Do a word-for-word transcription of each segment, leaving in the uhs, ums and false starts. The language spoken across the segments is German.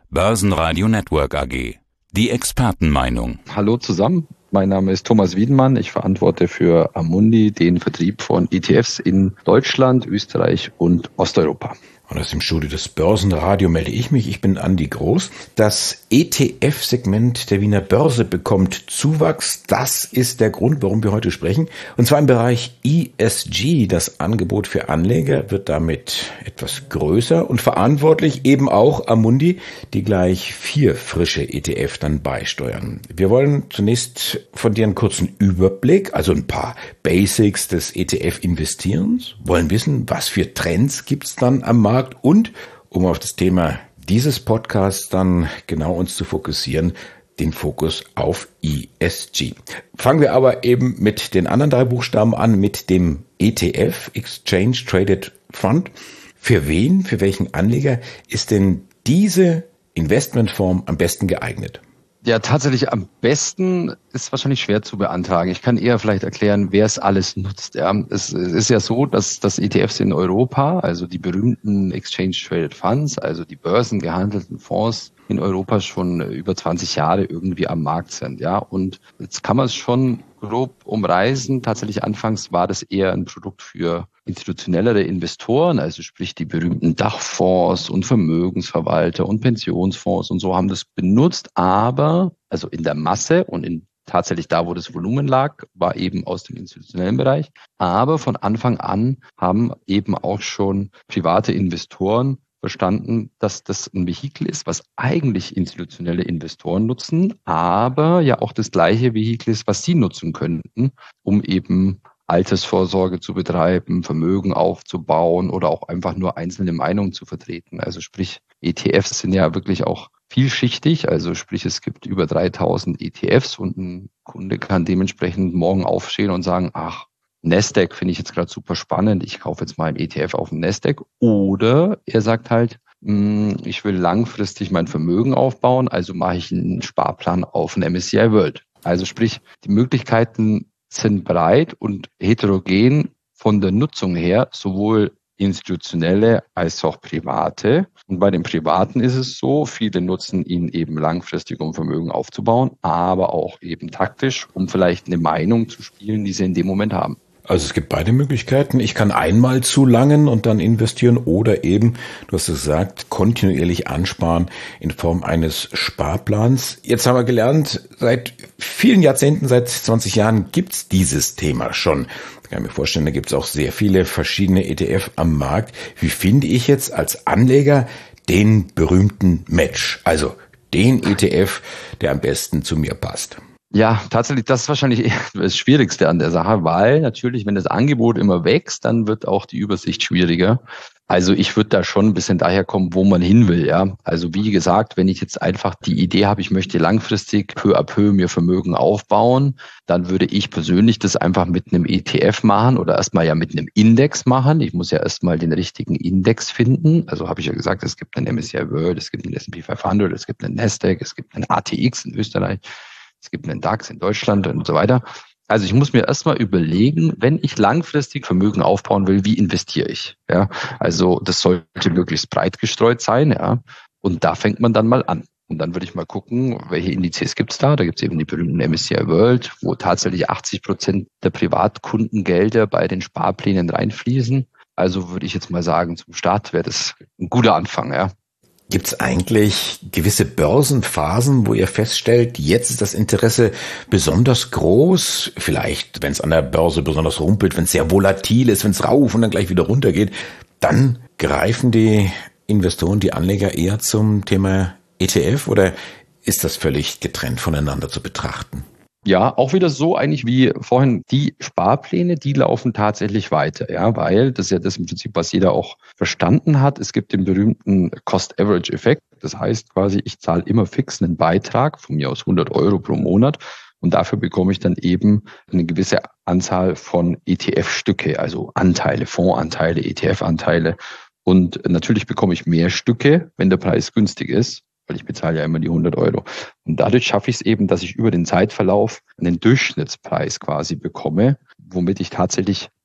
Börsenradio Network A G. Die Expertenmeinung. Hallo zusammen, mein Name ist Thomas Wiedenmann. Ich verantworte für Amundi den Vertrieb von E T Fs in Deutschland, Österreich und Osteuropa. Und aus dem Studio des Börsenradio melde ich mich. Ich bin Andi Groß. Das E T F-Segment der Wiener Börse bekommt Zuwachs. Das ist der Grund, warum wir heute sprechen. Und zwar im Bereich E S G. Das Angebot für Anleger wird damit etwas größer und verantwortlich eben auch Amundi, die gleich vier frische E T F dann beisteuern. Wir wollen zunächst von dir einen kurzen Überblick, also ein paar Basics des E T F-Investierens, wollen wissen, was für Trends gibt's dann am Markt und, um auf das Thema dieses Podcasts dann genau uns zu fokussieren, den Fokus auf E S G. Fangen wir aber eben mit den anderen drei Buchstaben an, mit dem E T F, Exchange Traded Fund. Für wen, für welchen Anleger ist denn diese Investmentform am besten geeignet? Ja, tatsächlich am besten ist wahrscheinlich schwer zu beantragen. Ich kann eher vielleicht erklären, wer es alles nutzt. Ja, es, es ist ja so, dass das E T Fs in Europa, also die berühmten Exchange Traded Funds, also die börsengehandelten Fonds in Europa schon über zwanzig Jahre irgendwie am Markt sind. Ja, und jetzt kann man es schon grob umreißen. Tatsächlich anfangs war das eher ein Produkt für institutionellere Investoren, also sprich die berühmten Dachfonds und Vermögensverwalter und Pensionsfonds und so haben das benutzt, aber also in der Masse und in tatsächlich da, wo das Volumen lag, war eben aus dem institutionellen Bereich. Aber von Anfang an haben eben auch schon private Investoren verstanden, dass das ein Vehikel ist, was eigentlich institutionelle Investoren nutzen, aber ja auch das gleiche Vehikel ist, was sie nutzen könnten, um eben Altersvorsorge zu betreiben, Vermögen aufzubauen oder auch einfach nur einzelne Meinungen zu vertreten. Also sprich, E T Fs sind ja wirklich auch vielschichtig. Also sprich, es gibt über dreitausend E T Fs und ein Kunde kann dementsprechend morgen aufstehen und sagen, ach, Nasdaq finde ich jetzt gerade super spannend, ich kaufe jetzt mal einen E T F auf dem Nasdaq. Oder er sagt halt, ich will langfristig mein Vermögen aufbauen, also mache ich einen Sparplan auf den M S C I World. Also sprich, die Möglichkeiten sind breit und heterogen von der Nutzung her, sowohl institutionelle als auch private. Und bei den Privaten ist es so, viele nutzen ihn eben langfristig, um Vermögen aufzubauen, aber auch eben taktisch, um vielleicht eine Meinung zu spielen, die sie in dem Moment haben. Also es gibt beide Möglichkeiten. Ich kann einmal zulangen und dann investieren oder eben, du hast es gesagt, kontinuierlich ansparen in Form eines Sparplans. Jetzt haben wir gelernt, seit vielen Jahrzehnten, seit zwanzig Jahren gibt's dieses Thema schon. Ich kann mir vorstellen, da gibt's auch sehr viele verschiedene E T F am Markt. Wie finde ich jetzt als Anleger den berühmten Match? Also den E T F, der am besten zu mir passt. Ja, tatsächlich, das ist wahrscheinlich das Schwierigste an der Sache, weil natürlich, wenn das Angebot immer wächst, dann wird auch die Übersicht schwieriger. Also ich würde da schon ein bisschen daher kommen, wo man hin will, ja. Also wie gesagt, wenn ich jetzt einfach die Idee habe, ich möchte langfristig peu à peu mir Vermögen aufbauen, dann würde ich persönlich das einfach mit einem E T F machen oder erstmal ja mit einem Index machen. Ich muss ja erstmal den richtigen Index finden. Also habe ich ja gesagt, es gibt einen M S C I World, es gibt einen S and P fünfhundert, es gibt einen Nasdaq, es gibt einen A T X in Österreich. Es gibt einen DAX in Deutschland und so weiter. Also ich muss mir erstmal überlegen, wenn ich langfristig Vermögen aufbauen will, wie investiere ich? Ja, also das sollte möglichst breit gestreut sein, ja. Und da fängt man dann mal an. Und dann würde ich mal gucken, welche Indizes gibt es da? Da gibt es eben die berühmten M S C I World, wo tatsächlich achtzig Prozent der Privatkundengelder bei den Sparplänen reinfließen. Also würde ich jetzt mal sagen, zum Start wäre das ein guter Anfang, ja. Gibt es eigentlich gewisse Börsenphasen, wo ihr feststellt, jetzt ist das Interesse besonders groß? Vielleicht, wenn es an der Börse besonders rumpelt, wenn es sehr volatil ist, wenn es rauf und dann gleich wieder runter geht, dann greifen die Investoren, die Anleger eher zum Thema E T F oder ist das völlig getrennt voneinander zu betrachten? Ja, auch wieder so eigentlich wie vorhin, die Sparpläne, die laufen tatsächlich weiter, ja, weil das ist ja das im Prinzip, was jeder auch verstanden hat. Es gibt den berühmten Cost-Average-Effekt. Das heißt quasi, ich zahle immer fix einen Beitrag, von mir aus hundert Euro pro Monat. Und dafür bekomme ich dann eben eine gewisse Anzahl von E T F-Stücke, also Anteile, Fondsanteile, E T F-Anteile. Und natürlich bekomme ich mehr Stücke, wenn der Preis günstig ist, weil ich bezahle ja immer die hundert Euro. Und dadurch schaffe ich es eben, dass ich über den Zeitverlauf einen Durchschnittspreis quasi bekomme, womit ich tatsächlich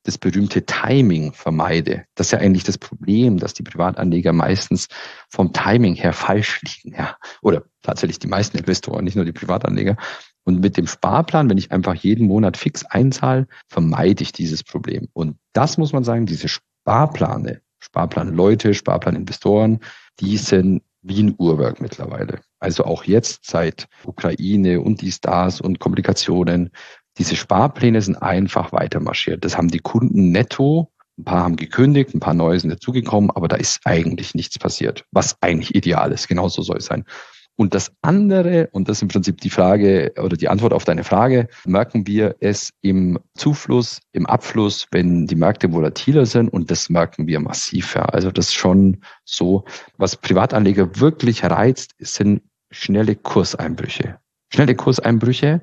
das berühmte Timing vermeide. Das ist ja eigentlich das Problem, dass die Privatanleger meistens vom Timing her falsch liegen. Ja. Oder tatsächlich die meisten Investoren, nicht nur die Privatanleger. Und mit dem Sparplan, wenn ich einfach jeden Monat fix einzahle, vermeide ich dieses Problem. Und das muss man sagen, diese Sparplane, Sparplanleute, Sparplaninvestoren, die sind wie ein Uhrwerk mittlerweile. Also auch jetzt seit Ukraine und dies, das und Komplikationen. Diese Sparpläne sind einfach weiter marschiert. Das haben die Kunden netto. Ein paar haben gekündigt, ein paar neue sind dazugekommen, aber da ist eigentlich nichts passiert, was eigentlich ideal ist. Genauso soll es sein. Und das andere, und das ist im Prinzip die Frage oder die Antwort auf deine Frage, merken wir es im Zufluss, im Abfluss, wenn die Märkte volatiler sind, und das merken wir massiv. Ja. Also das ist schon so, was Privatanleger wirklich reizt, sind schnelle Kurseinbrüche. Schnelle Kurseinbrüche,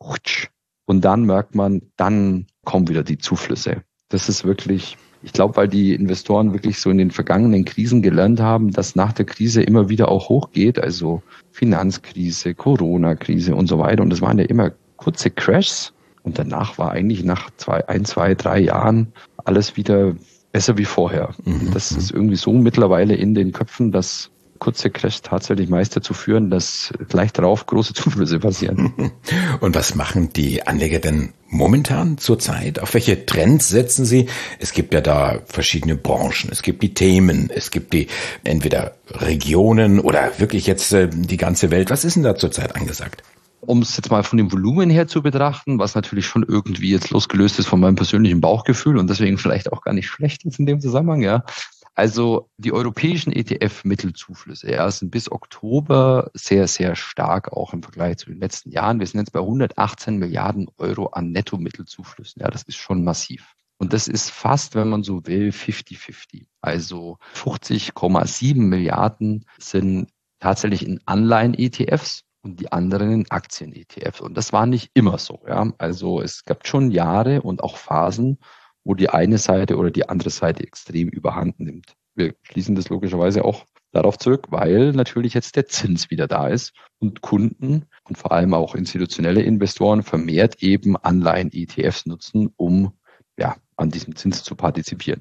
und dann merkt man, dann kommen wieder die Zuflüsse. Das ist wirklich, ich glaube, weil die Investoren wirklich so in den vergangenen Krisen gelernt haben, dass nach der Krise immer wieder auch hochgeht, also Finanzkrise, Corona-Krise und so weiter. Und das waren ja immer kurze Crashs. Und danach war eigentlich nach zwei, ein, zwei, drei Jahren alles wieder besser wie vorher. Mhm. Das ist irgendwie so mittlerweile in den Köpfen, dass kurze Crashs tatsächlich meist dazu führen, dass gleich darauf große Zuflüsse passieren. Und was machen die Anleger denn momentan zurzeit? Auf welche Trends setzen sie? Es gibt ja da verschiedene Branchen, es gibt die Themen, es gibt die entweder Regionen oder wirklich jetzt äh, die ganze Welt. Was ist denn da zurzeit angesagt? Um es jetzt mal von dem Volumen her zu betrachten, was natürlich schon irgendwie jetzt losgelöst ist von meinem persönlichen Bauchgefühl und deswegen vielleicht auch gar nicht schlecht ist in dem Zusammenhang, ja. Also die europäischen E T F-Mittelzuflüsse ja, sind bis Oktober sehr, sehr stark, auch im Vergleich zu den letzten Jahren. Wir sind jetzt bei hundertachtzehn Milliarden Euro an Netto-Mittelzuflüssen. Ja, das ist schon massiv. Und das ist fast, wenn man so will, fünfzig fünfzig. Also fünfzig Komma sieben Milliarden sind tatsächlich in Anleihen-E T Fs und die anderen in Aktien-E T Fs. Und das war nicht immer so. Ja. Also es gab schon Jahre und auch Phasen, wo die eine Seite oder die andere Seite extrem überhand nimmt. Wir schließen das logischerweise auch darauf zurück, weil natürlich jetzt der Zins wieder da ist und Kunden und vor allem auch institutionelle Investoren vermehrt eben Anleihen-E T Fs nutzen, um ja an diesem Zins zu partizipieren.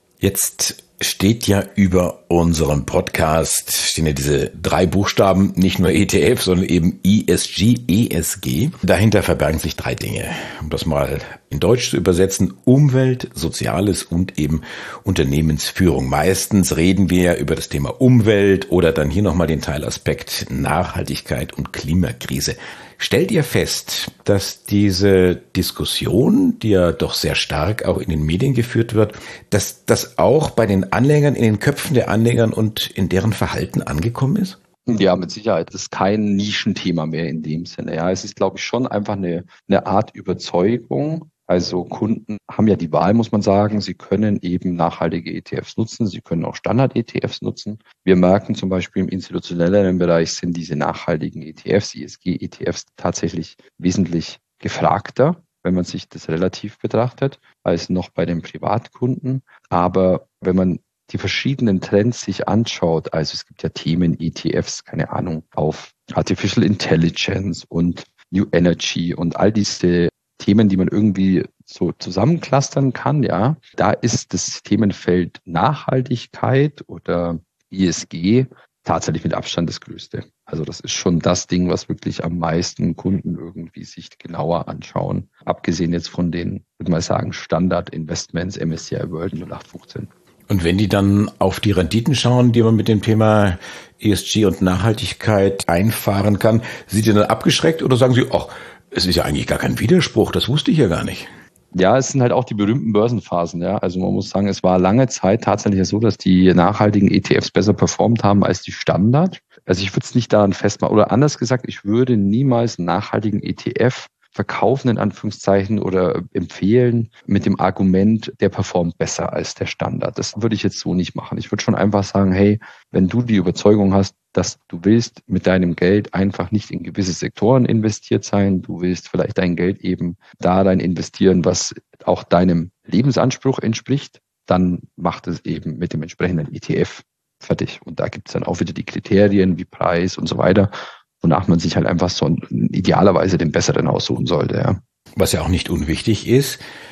Jetzt steht ja über unserem Podcast, stehen ja diese drei Buchstaben, nicht nur E T F, sondern eben E S G, E S G. Dahinter verbergen sich drei Dinge. Um das mal in Deutsch zu übersetzen: Umwelt, Soziales und eben Unternehmensführung. Meistens reden wir über das Thema Umwelt oder dann hier nochmal den Teilaspekt Nachhaltigkeit und Klimakrise. Stellt ihr fest, dass diese Diskussion, die ja doch sehr stark auch in den Medien geführt wird, dass das auch bei den Anlegern, in den Köpfen der Anlegern und in deren Verhalten angekommen ist? Ja, mit Sicherheit. Das ist kein Nischenthema mehr in dem Sinne. Ja, es ist, glaube ich, schon einfach eine, eine Art Überzeugung. Also Kunden haben ja die Wahl, muss man sagen. Sie können eben nachhaltige E T Fs nutzen. Sie können auch Standard-E T Fs nutzen. Wir merken zum Beispiel im institutionellen Bereich sind diese nachhaltigen E T Fs, E S G-E T Fs tatsächlich wesentlich gefragter, wenn man sich das relativ betrachtet, als noch bei den Privatkunden. Aber wenn man die verschiedenen Trends sich anschaut, also es gibt ja Themen E T Fs, keine Ahnung, auf Artificial Intelligence und New Energy und all diese Themen, die man irgendwie so zusammenclustern kann, ja, da ist das Themenfeld Nachhaltigkeit oder E S G tatsächlich mit Abstand das Größte. Also das ist schon das Ding, was wirklich am meisten Kunden irgendwie sich genauer anschauen. Abgesehen jetzt von den, würde mal sagen, Standard-Investments, M S C I World null acht fünfzehn. Und wenn die dann auf die Renditen schauen, die man mit dem Thema E S G und Nachhaltigkeit einfahren kann, sind die dann abgeschreckt oder sagen sie, ach, es ist ja eigentlich gar kein Widerspruch, das wusste ich ja gar nicht. Ja, es sind halt auch die berühmten Börsenphasen. Ja, also man muss sagen, es war lange Zeit tatsächlich so, dass die nachhaltigen E T Fs besser performt haben als die Standard. Also ich würde es nicht daran festmachen. Oder anders gesagt, ich würde niemals einen nachhaltigen E T F verkaufen, in Anführungszeichen, oder empfehlen mit dem Argument, der performt besser als der Standard. Das würde ich jetzt so nicht machen. Ich würde schon einfach sagen, hey, wenn du die Überzeugung hast, dass du willst mit deinem Geld einfach nicht in gewisse Sektoren investiert sein, du willst vielleicht dein Geld eben da rein investieren, was auch deinem Lebensanspruch entspricht, dann macht es eben mit dem entsprechenden E T F fertig. Und da gibt es dann auch wieder die Kriterien wie Preis und so weiter, wonach man sich halt einfach so idealerweise den besseren aussuchen sollte. Ja. Was ja auch nicht unwichtig ist,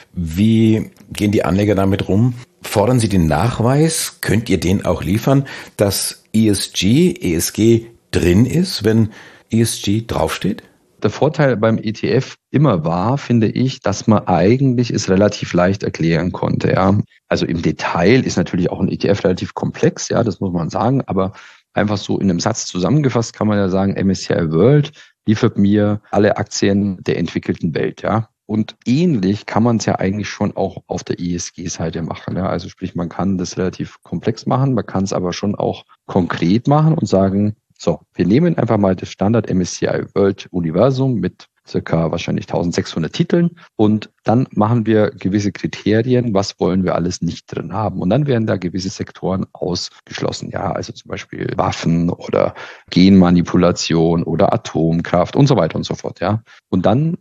Wie gehen die Anleger damit rum? Fordern Sie den Nachweis, könnt ihr den auch liefern, dass E S G, E S G drin ist, wenn E S G draufsteht? Der Vorteil beim E T F immer war, finde ich, dass man eigentlich es relativ leicht erklären konnte. Ja. Also im Detail ist natürlich auch ein E T F relativ komplex, ja, das muss man sagen, aber einfach so in einem Satz zusammengefasst kann man ja sagen, M S C I World liefert mir alle Aktien der entwickelten Welt, ja. Und ähnlich kann man es ja eigentlich schon auch auf der E S G-Seite machen. Ja. Also sprich, man kann das relativ komplex machen, man kann es aber schon auch konkret machen und sagen, so, wir nehmen einfach mal das Standard M S C I World Universum mit circa wahrscheinlich eintausendsechshundert Titeln und dann machen wir gewisse Kriterien, was wollen wir alles nicht drin haben. Und dann werden da gewisse Sektoren ausgeschlossen. Ja, also zum Beispiel Waffen oder Genmanipulation oder Atomkraft und so weiter und so fort. Ja, und dann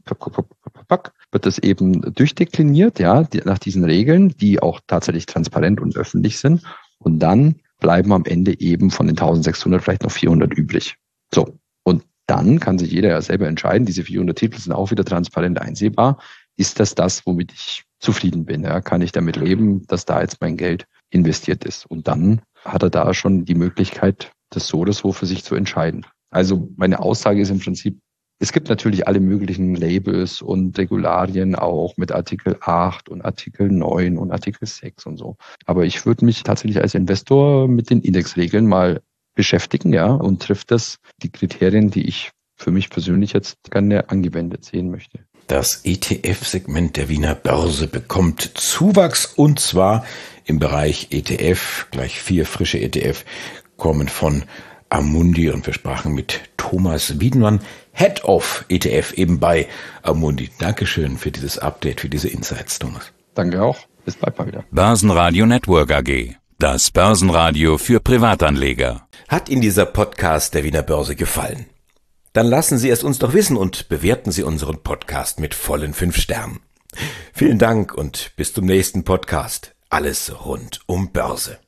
wird das eben durchdekliniert, ja, nach diesen Regeln, die auch tatsächlich transparent und öffentlich sind. Und dann bleiben am Ende eben von den eintausendsechshundert vielleicht noch vierhundert übrig. So, und dann kann sich jeder ja selber entscheiden, diese vierhundert Titel sind auch wieder transparent einsehbar. Ist das das, womit ich zufrieden bin? Ja? Kann ich damit leben, dass da jetzt mein Geld investiert ist? Und dann hat er da schon die Möglichkeit, das so oder so für sich zu entscheiden. Also meine Aussage ist im Prinzip, es gibt natürlich alle möglichen Labels und Regularien auch mit Artikel acht und Artikel neun und Artikel sechs und so. Aber ich würde mich tatsächlich als Investor mit den Indexregeln mal beschäftigen, ja, und trifft das die Kriterien, die ich für mich persönlich jetzt gerne angewendet sehen möchte. Das E T F-Segment der Wiener Börse bekommt Zuwachs und zwar im Bereich E T F. Gleich vier frische E T F kommen von Amundi und wir sprachen mit Thomas Wiedmann, Head of E T F eben bei Amundi. Dankeschön für dieses Update, für diese Insights, Thomas. Danke auch. Bis bald mal wieder. Börsenradio Network A G. Das Börsenradio für Privatanleger. Hat Ihnen dieser Podcast der Wiener Börse gefallen? Dann lassen Sie es uns doch wissen und bewerten Sie unseren Podcast mit vollen fünf Sternen. Vielen Dank und bis zum nächsten Podcast. Alles rund um Börse.